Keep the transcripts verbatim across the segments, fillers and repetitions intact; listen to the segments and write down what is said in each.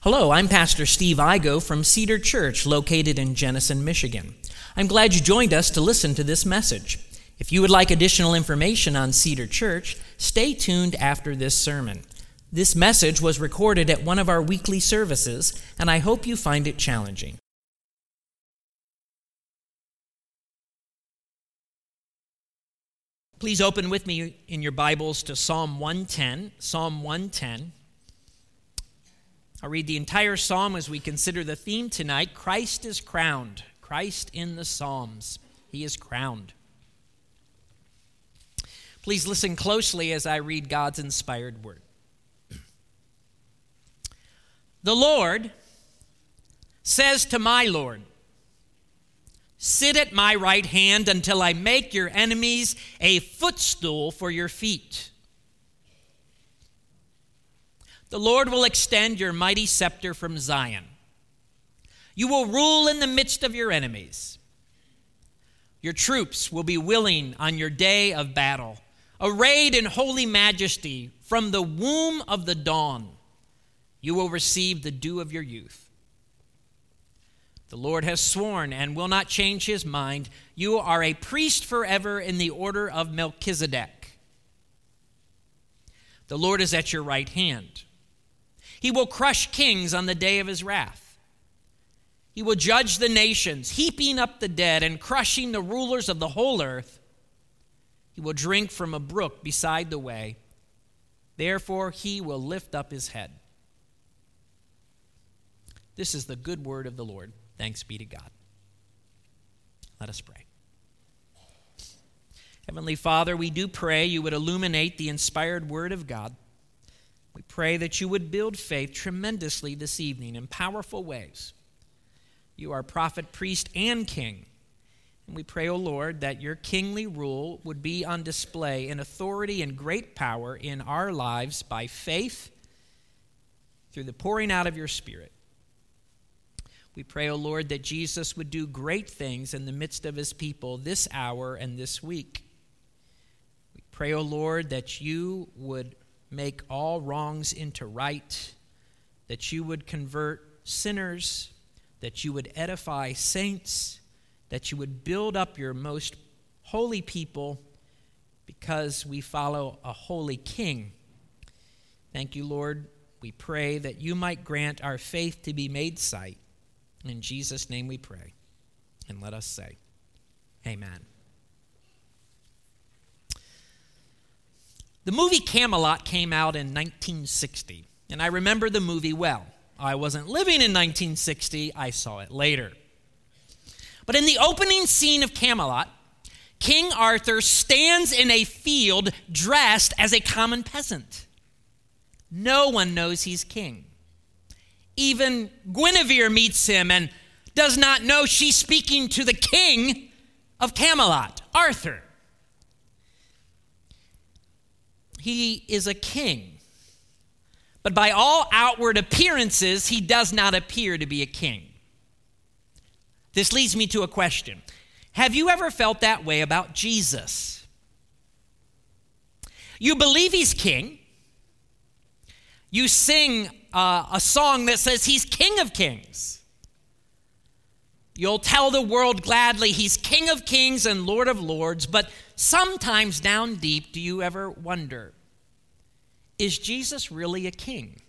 Hello, I'm Pastor Steve Igo from Cedar Church, located in Jenison, Michigan. I'm glad you joined us to listen to this message. If you would like additional information on Cedar Church, stay tuned after this sermon. This message was recorded at one of our weekly services, and I hope you find it challenging. Please open with me in your Bibles to Psalm one ten, Psalm one ten. I'll read the entire psalm as we consider the theme tonight. Christ is crowned. Christ in the Psalms. He is crowned. Please listen closely as I read God's inspired word. The Lord says to my Lord, "Sit at my right hand until I make your enemies a footstool for your feet." The Lord will extend your mighty scepter from Zion. You will rule in the midst of your enemies. Your troops will be willing on your day of battle, arrayed in holy majesty from the womb of the dawn. You will receive the dew of your youth. The Lord has sworn and will not change his mind. You are a priest forever in the order of Melchizedek. The Lord is at your right hand. He will crush kings on the day of his wrath. He will judge the nations, heaping up the dead and crushing the rulers of the whole earth. He will drink from a brook beside the way. Therefore, he will lift up his head. This is the good word of the Lord. Thanks be to God. Let us pray. Heavenly Father, we do pray you would illuminate the inspired word of God. We pray that you would build faith tremendously this evening in powerful ways. You are prophet, priest, and king. And we pray, O Lord, that your kingly rule would be on display in authority and great power in our lives by faith through the pouring out of your Spirit. We pray, O Lord, that Jesus would do great things in the midst of his people this hour and this week. We pray, O Lord, that you would make all wrongs into right, that you would convert sinners, that you would edify saints, that you would build up your most holy people because we follow a holy king. Thank you, Lord. We pray that you might grant our faith to be made sight. In Jesus' name we pray. And let us say, amen. The movie Camelot came out in nineteen sixty, and I remember the movie well. I wasn't living in nineteen sixty, I saw it later. But in the opening scene of Camelot, King Arthur stands in a field dressed as a common peasant. No one knows he's king. Even Guinevere meets him and does not know she's speaking to the king of Camelot, Arthur. He is a king, but by all outward appearances, he does not appear to be a king. This leads me to a question. Have you ever felt that way about Jesus? You believe he's king. You sing uh, a song that says he's King of Kings. You'll tell the world gladly he's King of Kings and Lord of Lords, but sometimes down deep, do you ever wonder, is Jesus really a king?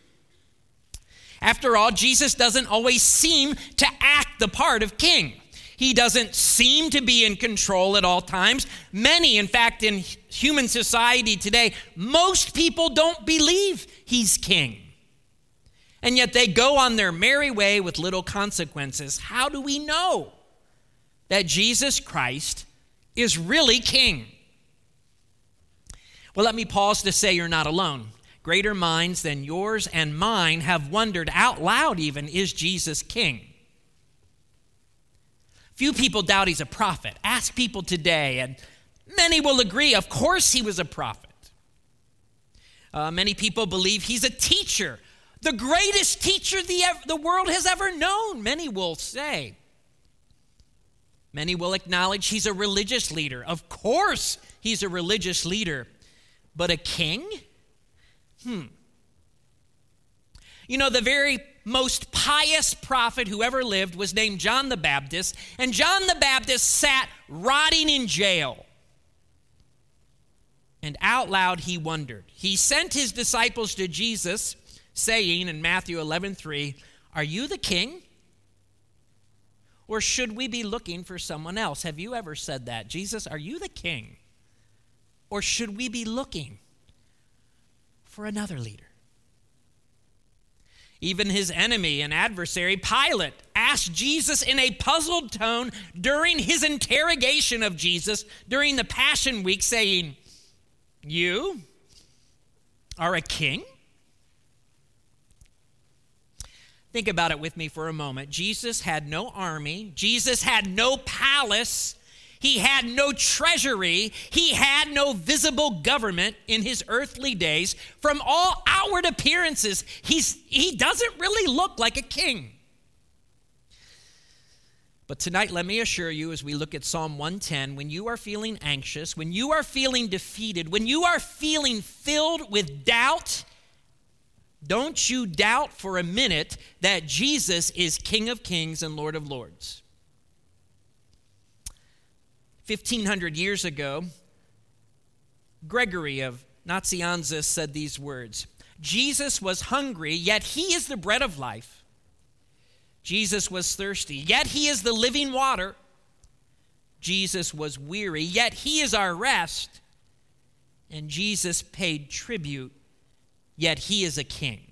After all, Jesus doesn't always seem to act the part of king. He doesn't seem to be in control at all times. Many, in fact, in human society today, most people don't believe he's king. And yet they go on their merry way with little consequences. How do we know that Jesus Christ is really king? Well, let me pause to say you're not alone. Greater minds than yours and mine have wondered out loud even, is Jesus king? Few people doubt he's a prophet. Ask people today, and many will agree, of course he was a prophet. Uh, many people believe he's a teacher, the greatest teacher the, the world has ever known, many will say. Many will acknowledge he's a religious leader. Of course he's a religious leader, but a king? Hmm. You know, the very most pious prophet who ever lived was named John the Baptist, and John the Baptist sat rotting in jail. And out loud he wondered. He sent his disciples to Jesus, saying in Matthew eleven three, "Are you the king? Or should we be looking for someone else?" Have you ever said that? Jesus, are you the king? Or should we be looking for another leader? Even his enemy and adversary, Pilate, asked Jesus in a puzzled tone during his interrogation of Jesus during the Passion Week, saying, "You are a king?" Think about it with me for a moment. Jesus had no army. Jesus had no palace. He had no treasury. He had no visible government in his earthly days. From all outward appearances, he's, he doesn't really look like a king. But tonight, let me assure you, as we look at Psalm one ten, when you are feeling anxious, when you are feeling defeated, when you are feeling filled with doubt, don't you doubt for a minute that Jesus is King of Kings and Lord of Lords. fifteen hundred years ago, Gregory of Nazianzus said these words, "Jesus was hungry, yet he is the bread of life. Jesus was thirsty, yet he is the living water. Jesus was weary, yet he is our rest. And Jesus paid tribute, yet he is a king."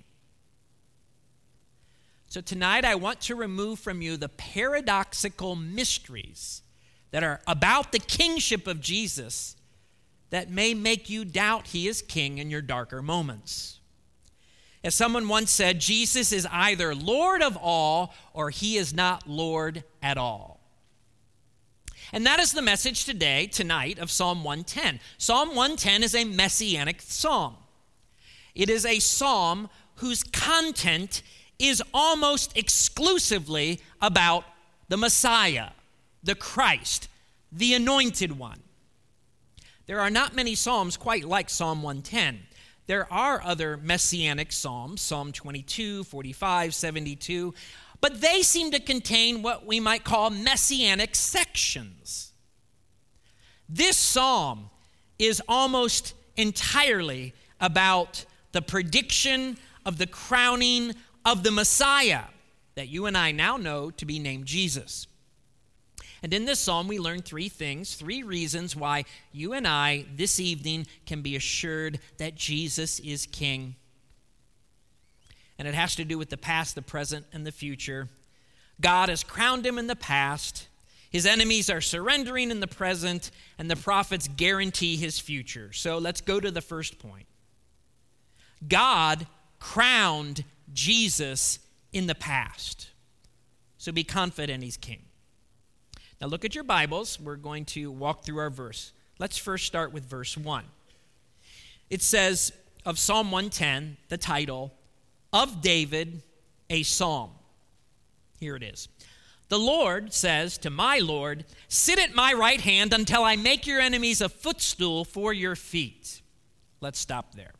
So tonight I want to remove from you the paradoxical mysteries that are about the kingship of Jesus that may make you doubt he is king in your darker moments. As someone once said, Jesus is either Lord of all or he is not Lord at all. And that is the message today, tonight, of Psalm one ten. Psalm one ten is a messianic psalm. It is a psalm whose content is almost exclusively about the Messiah, the Christ, the Anointed One. There are not many psalms quite like Psalm one ten. There are other messianic psalms, Psalm twenty-two, forty-five, seventy-two, but they seem to contain what we might call messianic sections. This psalm is almost entirely about the prediction of the crowning of the Messiah that you and I now know to be named Jesus. And in this psalm, we learn three things, three reasons why you and I this evening can be assured that Jesus is King. And it has to do with the past, the present, and the future. God has crowned him in the past. His enemies are surrendering in the present, and the prophets guarantee his future. So let's go to the first point. God crowned Jesus in the past. So be confident he's king. Now look at your Bibles. We're going to walk through our verse. Let's first start with verse one. It says of Psalm one ten, the title, "Of David, a Psalm." Here it is. "The Lord says to my Lord, sit at my right hand until I make your enemies a footstool for your feet." Let's stop there.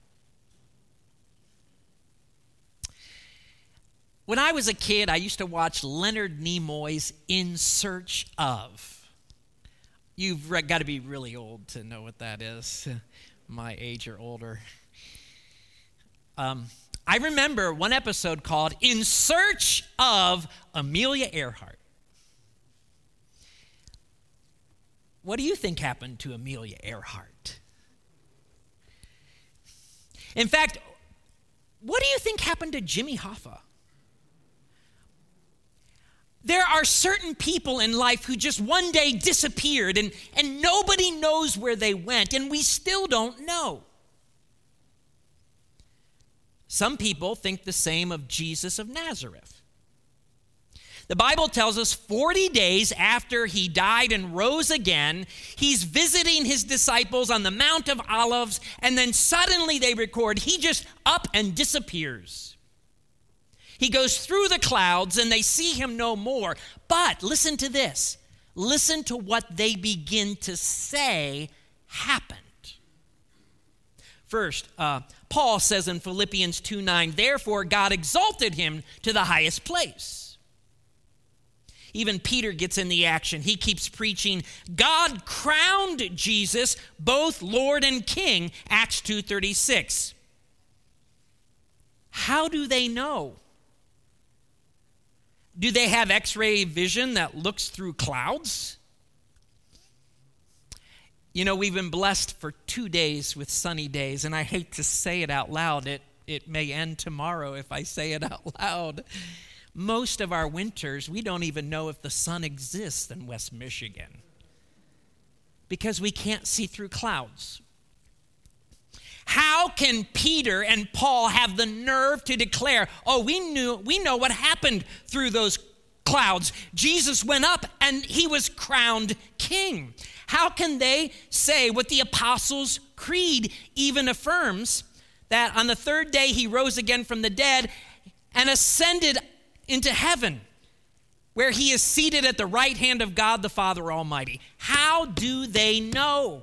When I was a kid, I used to watch Leonard Nimoy's In Search Of. You've got to be really old to know what that is. My age or older. Um, I remember one episode called In Search of Amelia Earhart. What do you think happened to Amelia Earhart? In fact, what do you think happened to Jimmy Hoffa? There are certain people in life who just one day disappeared and, and nobody knows where they went, and we still don't know. Some people think the same of Jesus of Nazareth. The Bible tells us forty days after he died and rose again, he's visiting his disciples on the Mount of Olives, and then suddenly they record he just up and disappears. He goes through the clouds and they see him no more. But listen to this. Listen to what they begin to say happened. First, uh, Paul says in Philippians two nine, therefore God exalted him to the highest place. Even Peter gets in the action. He keeps preaching, God crowned Jesus both Lord and King, Acts two thirty-six. How do they know? Do they have X-ray vision that looks through clouds? You know, we've been blessed for two days with sunny days, and I hate to say it out loud. It, it may end tomorrow if I say it out loud. Most of our winters, we don't even know if the sun exists in West Michigan because we can't see through clouds. How can Peter and Paul have the nerve to declare, oh, we knew, we know what happened through those clouds. Jesus went up and he was crowned king. How can they say what the Apostles' Creed even affirms, that on the third day he rose again from the dead and ascended into heaven, where he is seated at the right hand of God the Father Almighty? How do they know?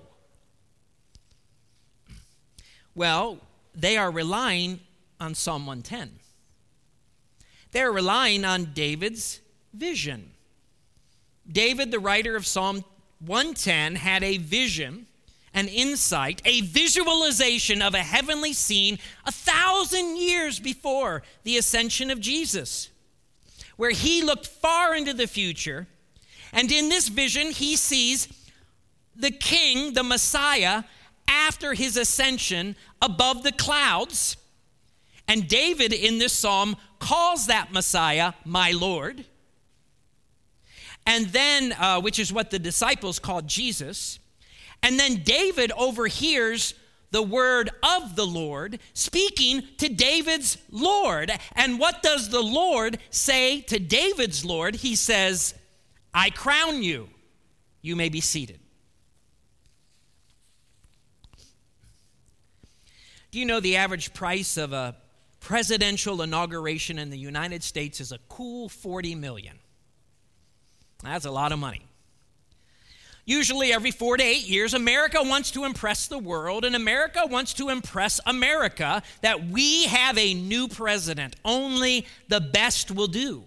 Well, they are relying on Psalm one ten. They're relying on David's vision. David, the writer of Psalm one ten, had a vision, an insight, a visualization of a heavenly scene a thousand years before the ascension of Jesus, where he looked far into the future, and in this vision he sees the king, the Messiah, after his ascension above the clouds. And David in this psalm calls that Messiah my Lord. And then, uh, which is what the disciples called Jesus. And then David overhears the word of the Lord speaking to David's Lord. And what does the Lord say to David's Lord? He says, I crown you. You may be seated. Do you know the average price of a presidential inauguration in the United States is a cool forty million dollars? That's a lot of money. Usually every four to eight years, America wants to impress the world, and America wants to impress America that we have a new president. Only the best will do.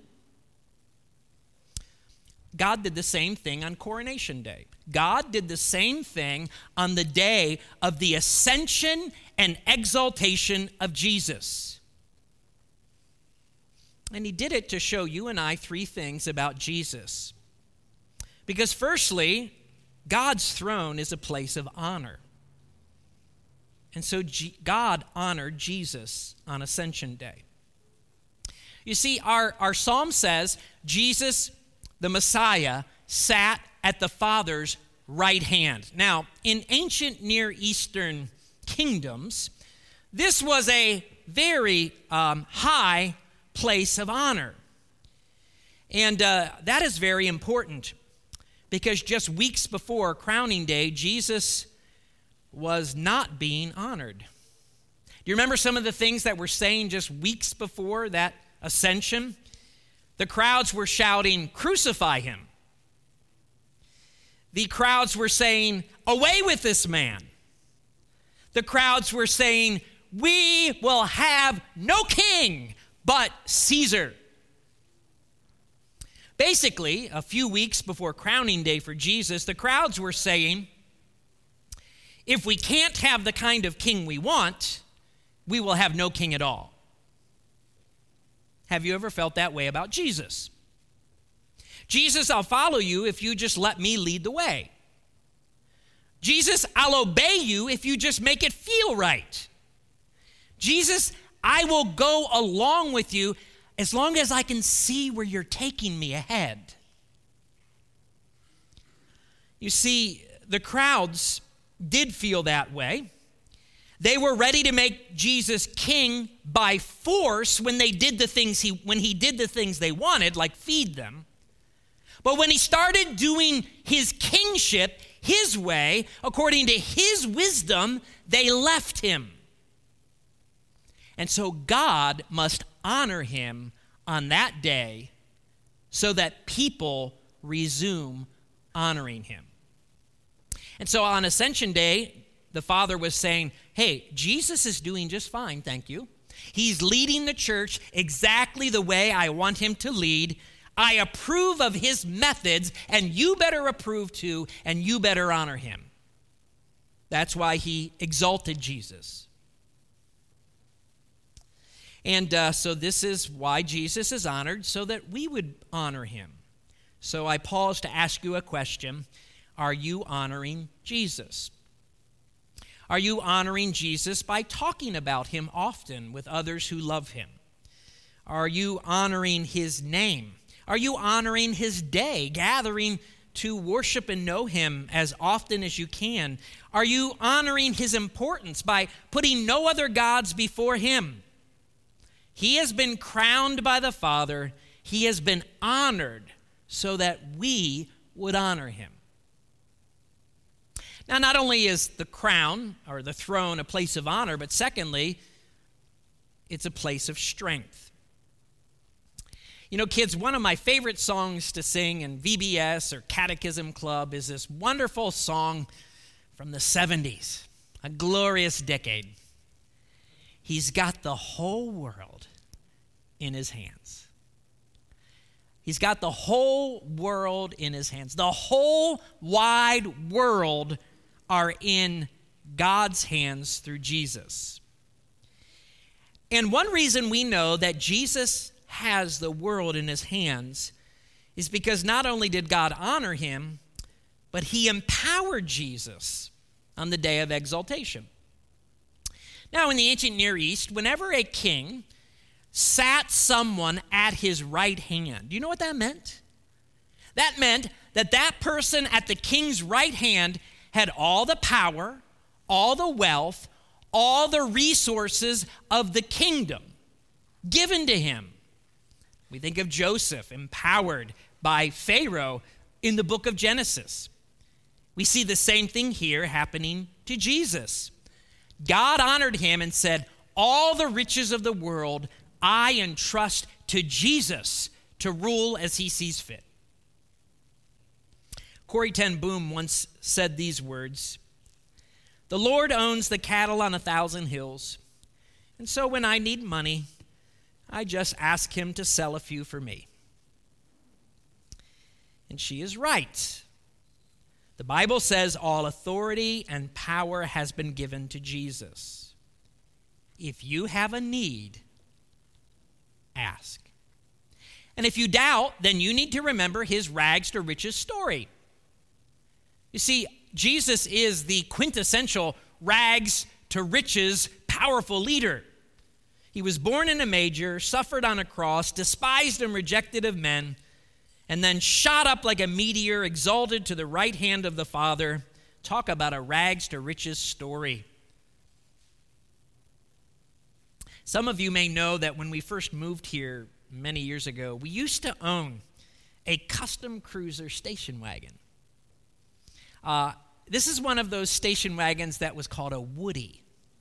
God did the same thing on Coronation Day. God did the same thing on the day of the ascension and exaltation of Jesus. And he did it to show you and I three things about Jesus. Because firstly, God's throne is a place of honor. And so G- God honored Jesus on Ascension Day. You see, our, our psalm says Jesus, the Messiah, sat at the Father's right hand. Now, in ancient Near Eastern kingdoms, this was a very um, high place of honor. And uh, that is very important, because just weeks before crowning day, Jesus was not being honored. Do you remember some of the things that were saying just weeks before that ascension? The crowds were shouting, "Crucify him." The crowds were saying, "Away with this man." The crowds were saying, "We will have no king but Caesar." Basically, a few weeks before crowning day for Jesus, the crowds were saying, if we can't have the kind of king we want, we will have no king at all. Have you ever felt that way about Jesus? Jesus, I'll follow you if you just let me lead the way. Jesus, I'll obey you if you just make it feel right. Jesus, I will go along with you as long as I can see where you're taking me ahead. You see, the crowds did feel that way. They were ready to make Jesus king by force when they did the things he when he did the things they wanted, like feed them. But when he started doing his kingship his way, according to his wisdom, they left him. And so God must honor him on that day so that people resume honoring him. And so on Ascension Day, the Father was saying, hey, Jesus is doing just fine, thank you. He's leading the church exactly the way I want him to lead. I approve of his methods, and you better approve too, and you better honor him. That's why he exalted Jesus. And uh, so this is why Jesus is honored, so that we would honor him. So I pause to ask you a question. Are you honoring Jesus? Are you honoring Jesus by talking about him often with others who love him? Are you honoring his name? Are you honoring his day, gathering to worship and know him as often as you can? Are you honoring his importance by putting no other gods before him? He has been crowned by the Father. He has been honored so that we would honor him. Now, not only is the crown or the throne a place of honor, but secondly, it's a place of strength. You know, kids, one of my favorite songs to sing in V B S or Catechism Club is this wonderful song from the seventies, a glorious decade. He's got the whole world in his hands. He's got the whole world in his hands. The whole wide world are in God's hands through Jesus. And one reason we know that Jesus has the world in his hands is because not only did God honor him, but he empowered Jesus on the day of exaltation. Now, in the ancient Near East, whenever a king sat someone at his right hand, do you know what that meant? That meant that that person at the king's right hand had all the power, all the wealth, all the resources of the kingdom given to him. We think of Joseph, empowered by Pharaoh in the book of Genesis. We see the same thing here happening to Jesus. God honored him and said, all the riches of the world I entrust to Jesus to rule as he sees fit. Corrie ten Boom once said these words, "The Lord owns the cattle on a thousand hills, and so when I need money, I just ask him to sell a few for me." And she is right. The Bible says all authority and power has been given to Jesus. If you have a need, ask. And if you doubt, then you need to remember his rags to riches story. You see, Jesus is the quintessential rags to riches powerful leader. He was born in a manger, suffered on a cross, despised and rejected of men, and then shot up like a meteor, exalted to the right hand of the Father. Talk about a rags to riches story. Some of you may know that when we first moved here many years ago, we used to own a custom cruiser station wagon. Uh, this is one of those station wagons that was called a Woody.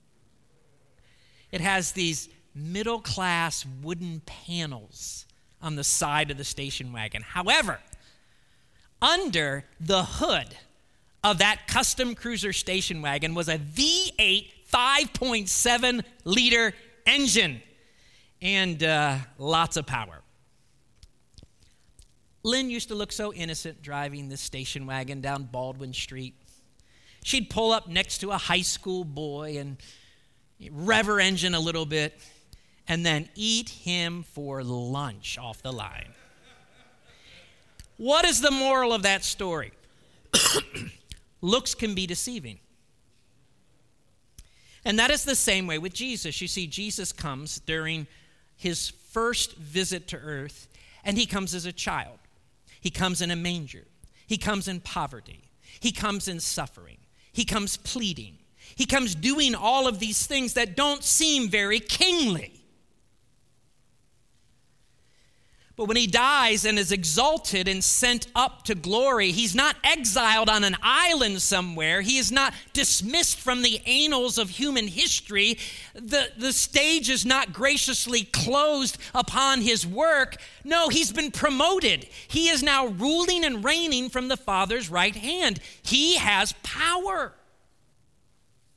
It has these middle-class wooden panels on the side of the station wagon. However, under the hood of that custom cruiser station wagon was a V eight five point seven liter engine and uh, lots of power. Lynn used to look so innocent driving this station wagon down Baldwin Street. She'd pull up next to a high school boy and rev her engine a little bit and then eat him for lunch off the line. What is the moral of that story? Looks can be deceiving. And that is the same way with Jesus. You see, Jesus comes during his first visit to earth, and he comes as a child. He comes in a manger. He comes in poverty. He comes in suffering. He comes pleading. He comes doing all of these things that don't seem very kingly. But when he dies and is exalted and sent up to glory, he's not exiled on an island somewhere. He is not dismissed from the annals of human history. The, the stage is not graciously closed upon his work. No, he's been promoted. He is now ruling and reigning from the Father's right hand. He has power.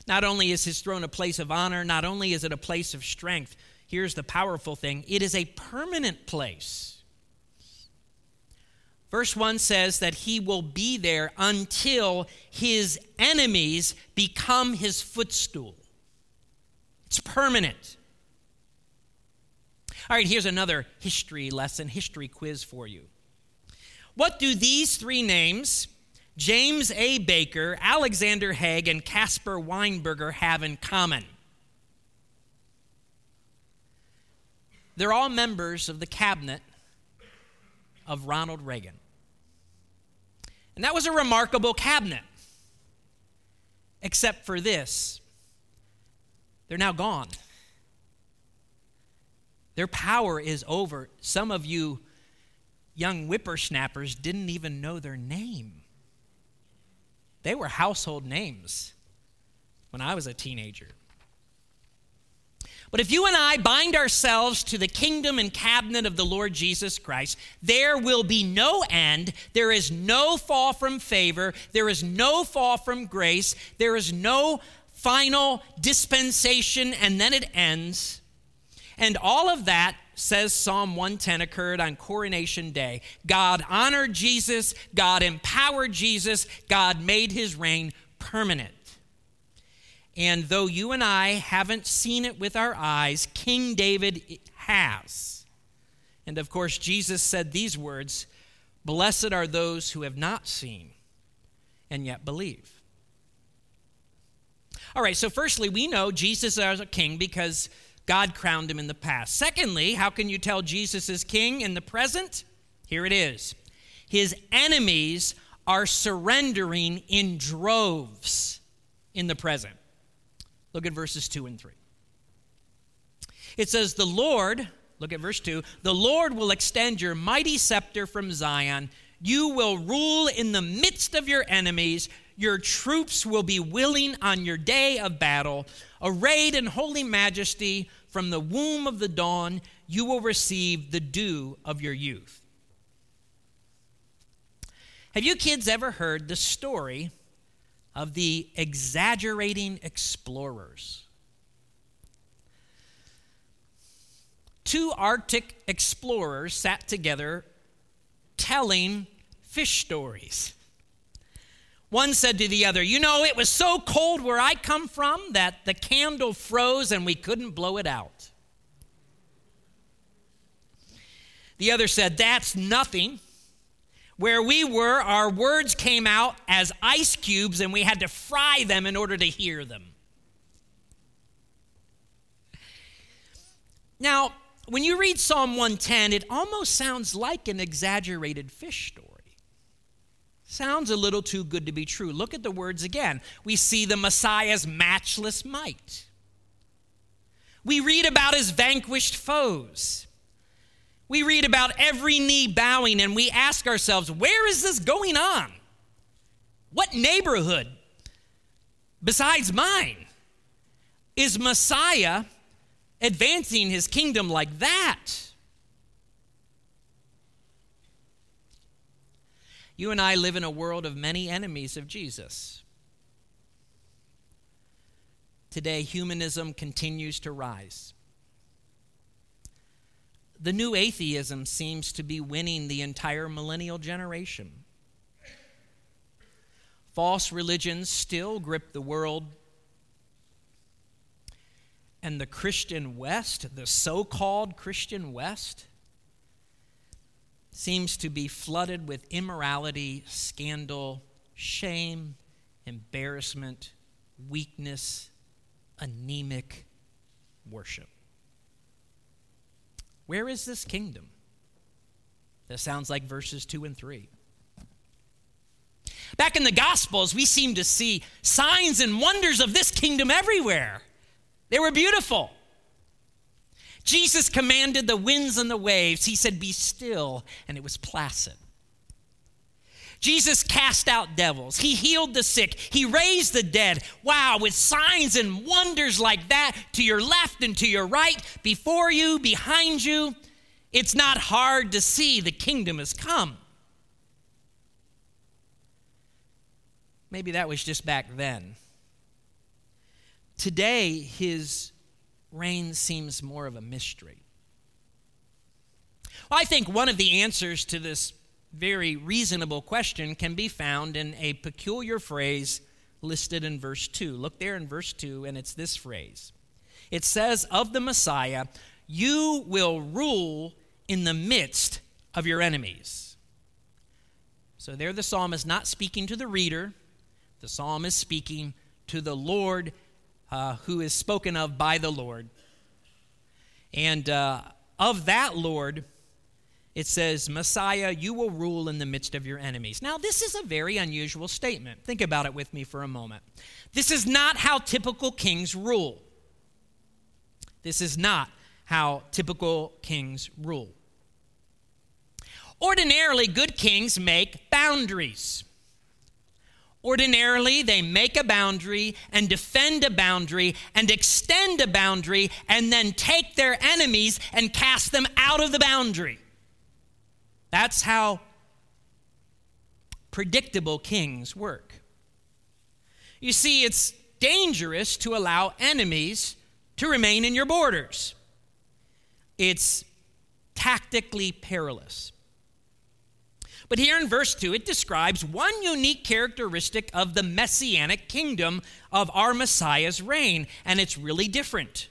Not only is his throne a place of honor, not only is it a place of strength, here's the powerful thing, it is a permanent place. Verse one says that he will be there until his enemies become his footstool. It's permanent. All right, here's another history lesson, history quiz for you. What do these three names, James A. Baker, Alexander Haig, and Caspar Weinberger, have in common? They're all members of the cabinet of Ronald Reagan. And that was a remarkable cabinet, except for this. They're now gone. Their power is over. Some of you young whippersnappers didn't even know their name. They were household names when I was a teenager. But if you and I bind ourselves to the kingdom and cabinet of the Lord Jesus Christ, there will be no end. There is no fall from favor. There is no fall from grace. There is no final dispensation, and then it ends. And all of that, says Psalm one ten, occurred on Coronation Day. God honored Jesus. God empowered Jesus. God made his reign permanent. And though you and I haven't seen it with our eyes, King David has. And of course, Jesus said these words, "Blessed are those who have not seen and yet believe." All right, so firstly, we know Jesus is a king because God crowned him in the past. Secondly, how can you tell Jesus is king in the present? Here it is. His enemies are surrendering in droves in the present. Look at verses two and three. It says, the Lord, look at verse two, the Lord will extend your mighty scepter from Zion. You will rule in the midst of your enemies. Your troops will be willing on your day of battle. Arrayed in holy majesty, from the womb of the dawn, you will receive the dew of your youth. Have you kids ever heard the story of the exaggerating explorers? Two Arctic explorers sat together telling fish stories. One said to the other, you know, it was so cold where I come from that the candle froze and we couldn't blow it out. The other said, that's nothing. Where we were, our words came out as ice cubes and we had to fry them in order to hear them. Now, when you read Psalm one ten, it almost sounds like an exaggerated fish story. Sounds a little too good to be true. Look at the words again. We see the Messiah's matchless might. We read about his vanquished foes. We read about every knee bowing, and we ask ourselves, where is this going on? What neighborhood besides mine is Messiah advancing his kingdom like that? You and I live in a world of many enemies of Jesus. Today, humanism continues to rise. The new atheism seems to be winning the entire millennial generation. False religions still grip the world. And the Christian West, the so-called Christian West, seems to be flooded with immorality, scandal, shame, embarrassment, weakness, anemic worship. Where is this kingdom? That sounds like verses two and three. Back in the Gospels, we seem to see signs and wonders of this kingdom everywhere. They were beautiful. Jesus commanded the winds and the waves. He said, be still, and it was placid. Jesus cast out devils. He healed the sick. He raised the dead. Wow, with signs and wonders like that to your left and to your right, before you, behind you, it's not hard to see the kingdom has come. Maybe that was just back then. today his reign seems more of a mystery. Well, I think one of the answers to this very reasonable question can be found in a peculiar phrase listed in verse two. Look there in verse two, and it's this phrase. It says of the Messiah, "You will rule in the midst of your enemies." So there the psalm is not speaking to the reader. The psalm is speaking to the Lord, uh, who is spoken of by the Lord. And uh, of that Lord, it says, "Messiah, you will rule in the midst of your enemies." Now, this is a very unusual statement. Think about it with me for a moment. This is not how typical kings rule. This is not how typical kings rule. Ordinarily, good kings make boundaries. Ordinarily, they make a boundary and defend a boundary and extend a boundary and then take their enemies and cast them out of the boundary. That's how predictable kings work. You see, it's dangerous to allow enemies to remain in your borders. It's tactically perilous. But here in verse two, it describes one unique characteristic of the messianic kingdom of our Messiah's reign, and it's really different.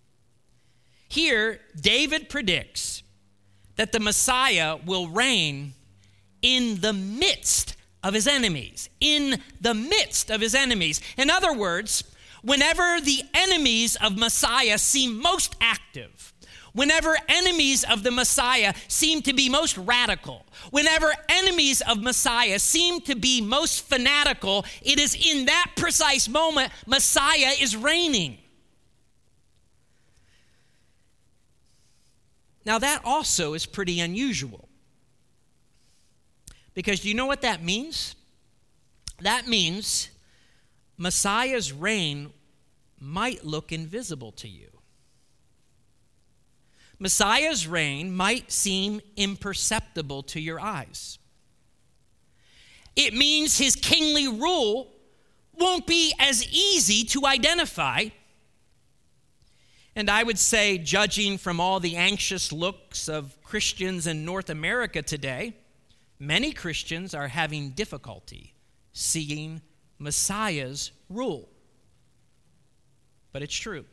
Here, David predicts that the Messiah will reign in the midst of his enemies. In the midst of his enemies. In other words, whenever the enemies of Messiah seem most active, whenever enemies of the Messiah seem to be most radical, whenever enemies of Messiah seem to be most fanatical, it is in that precise moment Messiah is reigning. Now, that also is pretty unusual. Because do you know what that means? That means Messiah's reign might look invisible to you. Messiah's reign might seem imperceptible to your eyes. It means his kingly rule won't be as easy to identify. And I would say, judging from all the anxious looks of Christians in North America today, many Christians are having difficulty seeing Messiah's rule. But it's true.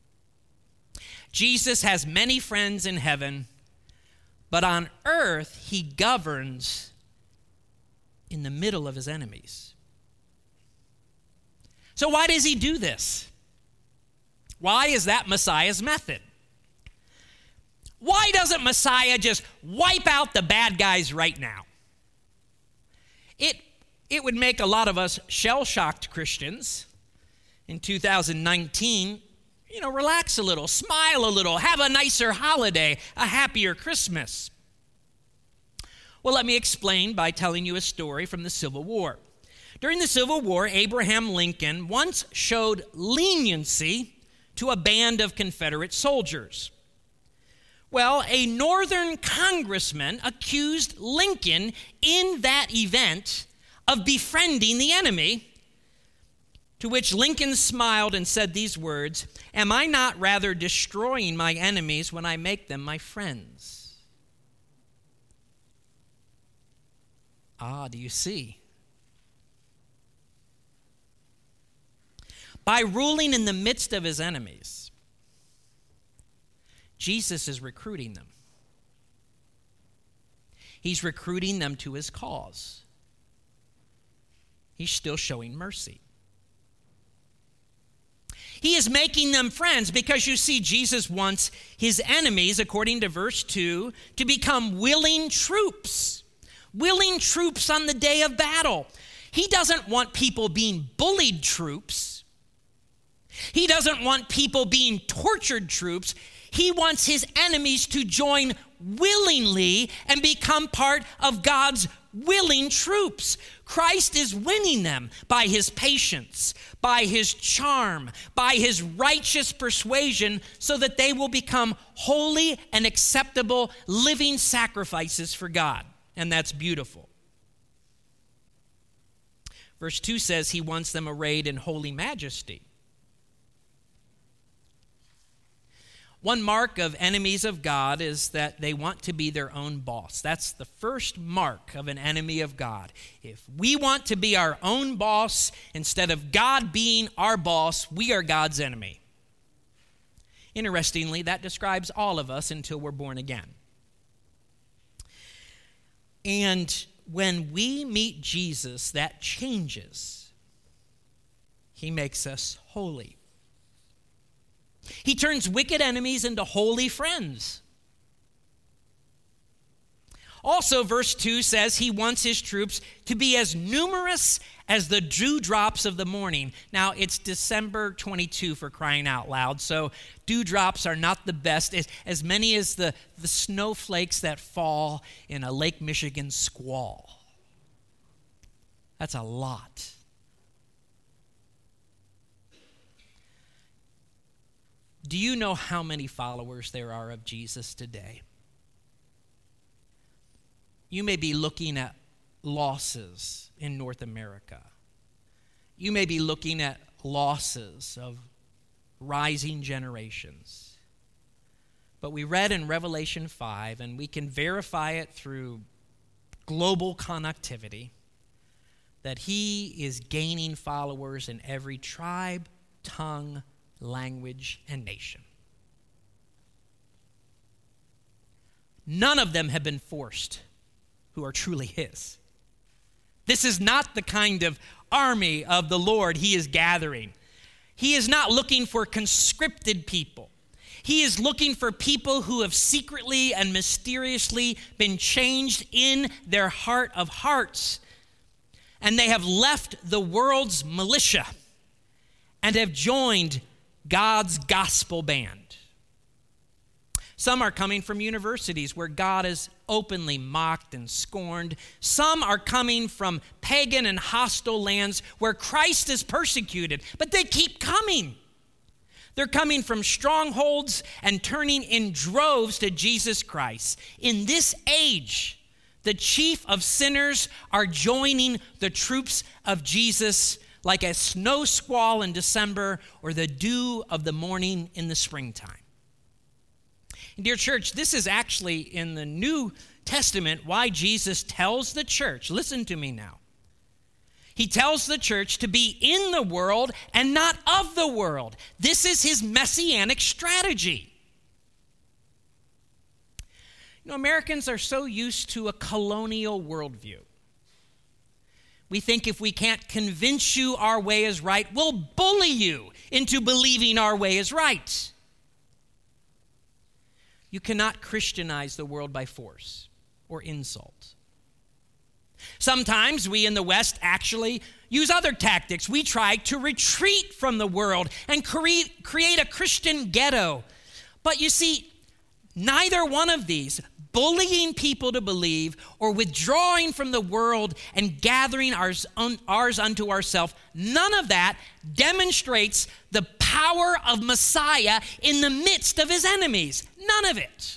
Jesus has many friends in heaven, but on earth he governs in the middle of his enemies. So why does he do this? Why is that Messiah's method? Why doesn't Messiah just wipe out the bad guys right now? It, it would make a lot of us shell-shocked Christians in two thousand nineteen, you know, relax a little, smile a little, have a nicer holiday, a happier Christmas. Well, let me explain by telling you a story from the Civil War. During the Civil War, Abraham Lincoln once showed leniency to a band of Confederate soldiers. Well, a northern congressman accused Lincoln in that event of befriending the enemy, to which Lincoln smiled and said these words, "Am I not rather destroying my enemies when I make them my friends?" Ah, do you see? By ruling in the midst of his enemies, Jesus is recruiting them. He's recruiting them to his cause. He's still showing mercy. He is making them friends because, you see, Jesus wants his enemies, according to verse two, to become willing troops. Willing troops on the day of battle. He doesn't want people being bullied troops. He doesn't want people being tortured troops. He wants his enemies to join willingly and become part of God's willing troops. Christ is winning them by his patience, by his charm, by his righteous persuasion, so that they will become holy and acceptable living sacrifices for God. And that's beautiful. Verse two says he wants them arrayed in holy majesty. One mark of enemies of God is that they want to be their own boss. That's the first mark of an enemy of God. If we want to be our own boss instead of God being our boss, we are God's enemy. Interestingly, that describes all of us until we're born again. And when we meet Jesus, that changes. He makes us holy. He turns wicked enemies into holy friends. Also, verse two says he wants his troops to be as numerous as the dewdrops of the morning. Now, it's December twenty-second for crying out loud, so dewdrops are not the best, as, as many as the, the snowflakes that fall in a Lake Michigan squall. That's a lot. Do you know how many followers there are of Jesus today? You may be looking at losses in North America. You may be looking at losses of rising generations. But we read in Revelation five, and we can verify it through global connectivity, that he is gaining followers in every tribe, tongue, language, and nation. None of them have been forced who are truly his. This is not the kind of army of the Lord he is gathering. He is not looking for conscripted people. He is looking for people who have secretly and mysteriously been changed in their heart of hearts, and they have left the world's militia and have joined God's gospel band. Some are coming from universities where God is openly mocked and scorned. Some are coming from pagan and hostile lands where Christ is persecuted, but they keep coming. They're coming from strongholds and turning in droves to Jesus Christ. In this age, the chief of sinners are joining the troops of Jesus like a snow squall in December or the dew of the morning in the springtime. And dear church, this is actually in the New Testament why Jesus tells the church, listen to me now. He tells the church to be in the world and not of the world. This is his messianic strategy. You know, Americans are so used to a colonial worldview. We think if we can't convince you our way is right, we'll bully you into believing our way is right. You cannot Christianize the world by force or insult. Sometimes we in the West actually use other tactics. We try to retreat from the world and create, create a Christian ghetto. But you see, neither one of these, bullying people to believe or withdrawing from the world and gathering ours, un, ours unto ourselves, none of that demonstrates the power of Messiah in the midst of his enemies. None of it.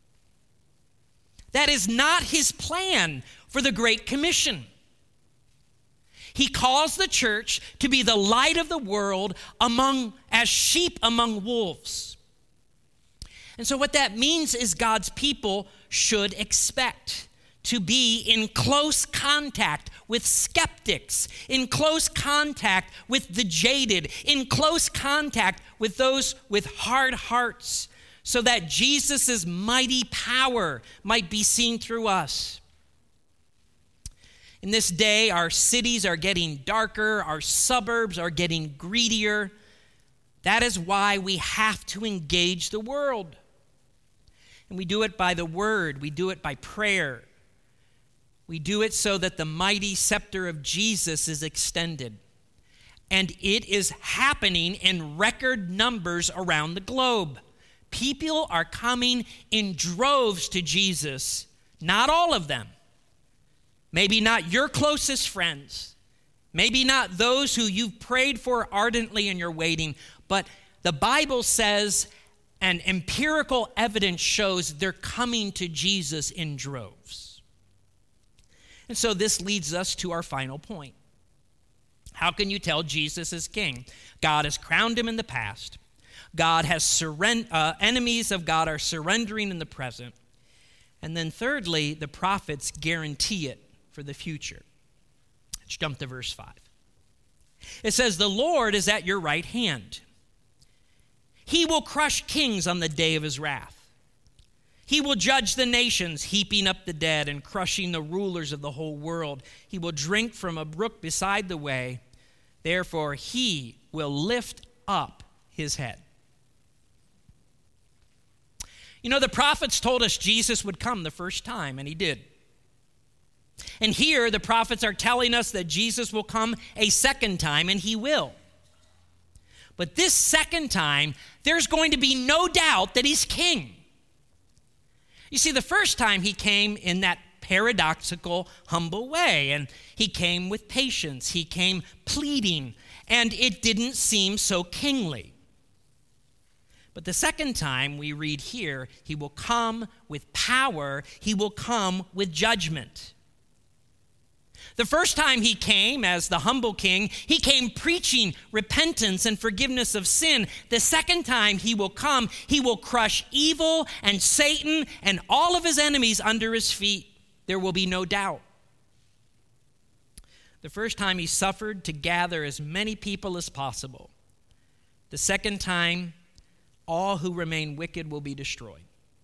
That is not his plan for the Great Commission. He calls the church to be the light of the world among as sheep among wolves. And so what that means is God's people should expect to be in close contact with skeptics, in close contact with the jaded, in close contact with those with hard hearts, so that Jesus' mighty power might be seen through us. In this day, our cities are getting darker, our suburbs are getting greedier. That is why we have to engage the world. And we do it by the word. We do it by prayer. We do it so that the mighty scepter of Jesus is extended. And it is happening in record numbers around the globe. People are coming in droves to Jesus. Not all of them. Maybe not your closest friends. Maybe not those who you've prayed for ardently and you're waiting. But the Bible says, and empirical evidence shows, they're coming to Jesus in droves. And so this leads us to our final point. How can you tell Jesus is king? God has crowned him in the past. God has surrend- uh, enemies of God are surrendering in the present. And then thirdly, the prophets guarantee it for the future. Let's jump to verse five. It says, "The Lord is at your right hand. He will crush kings on the day of his wrath. He will judge the nations, heaping up the dead and crushing the rulers of the whole world. He will drink from a brook beside the way. Therefore, he will lift up his head." You know, the prophets told us Jesus would come the first time, and he did. And here, the prophets are telling us that Jesus will come a second time, and he will. But this second time, there's going to be no doubt that he's king. You see, the first time he came in that paradoxical, humble way, and he came with patience. He came pleading, and it didn't seem so kingly. But the second time we read here, he will come with power. He will come with judgment. The first time he came as the humble king, he came preaching repentance and forgiveness of sin. The second time he will come, he will crush evil and Satan and all of his enemies under his feet. There will be no doubt. The first time he suffered to gather as many people as possible. The second time, all who remain wicked will be destroyed.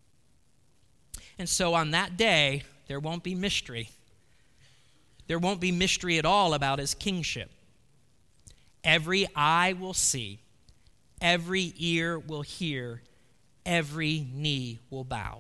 And so on that day, there won't be mystery. There won't be mystery at all about his kingship. Every eye will see, every ear will hear, every knee will bow.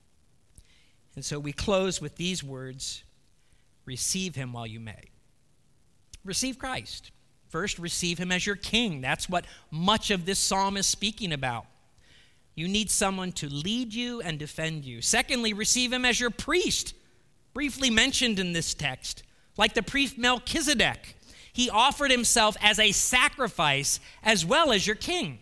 And so we close with these words, "Receive him while you may." Receive Christ. First, receive him as your king. That's what much of this psalm is speaking about. You need someone to lead you and defend you. Secondly, receive him as your priest, briefly mentioned in this text. Like the priest Melchizedek, he offered himself as a sacrifice as well as your king.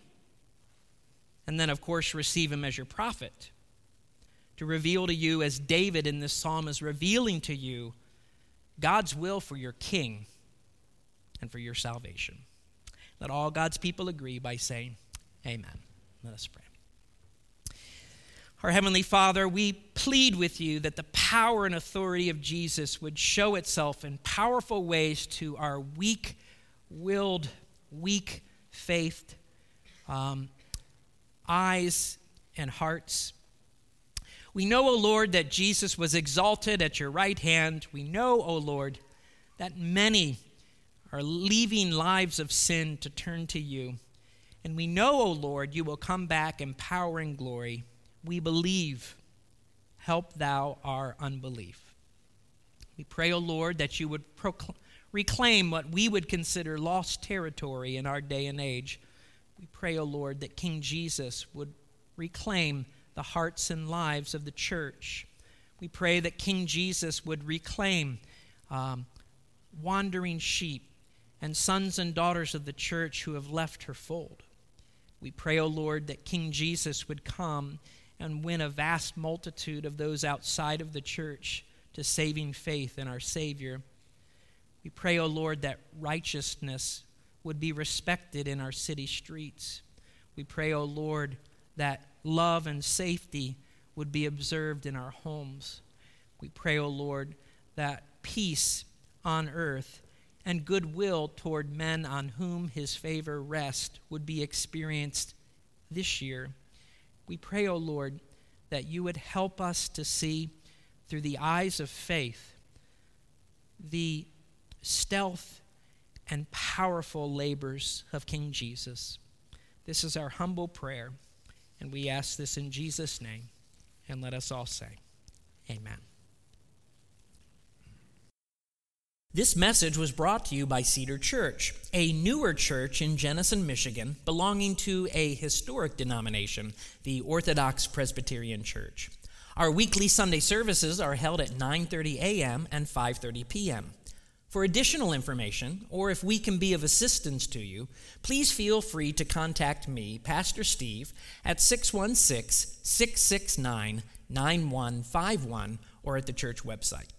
And then, of course, receive him as your prophet, to reveal to you, as David in this psalm is revealing to you, God's will for your king and for your salvation. Let all God's people agree by saying, amen. Let us pray. Our Heavenly Father, we plead with you that the power and authority of Jesus would show itself in powerful ways to our weak-willed, weak-faithed um, eyes and hearts. We know, O Lord, that Jesus was exalted at your right hand. We know, O Lord, that many are leaving lives of sin to turn to you. And we know, O Lord, you will come back in power and glory. We believe. Help thou our unbelief. We pray, O Lord, that you would procl- reclaim what we would consider lost territory in our day and age. We pray, O Lord, that King Jesus would reclaim the hearts and lives of the church. We pray that King Jesus would reclaim um, wandering sheep and sons and daughters of the church who have left her fold. We pray, O Lord, that King Jesus would come and win a vast multitude of those outside of the church to saving faith in our Savior. We pray, O Lord, that righteousness would be respected in our city streets. We pray, O Lord, that love and safety would be observed in our homes. We pray, O Lord, that peace on earth and goodwill toward men on whom his favor rests would be experienced this year. We pray, O Lord, that you would help us to see through the eyes of faith the stealth and powerful labors of King Jesus. This is our humble prayer, and we ask this in Jesus' name, and let us all say, amen. This message was brought to you by Cedar Church, a newer church in Jenison, Michigan, belonging to a historic denomination, the Orthodox Presbyterian Church. Our weekly Sunday services are held at nine thirty a.m. and five thirty p.m. For additional information, or if we can be of assistance to you, please feel free to contact me, Pastor Steve, at six one six, six six nine, nine one five one or at the church website.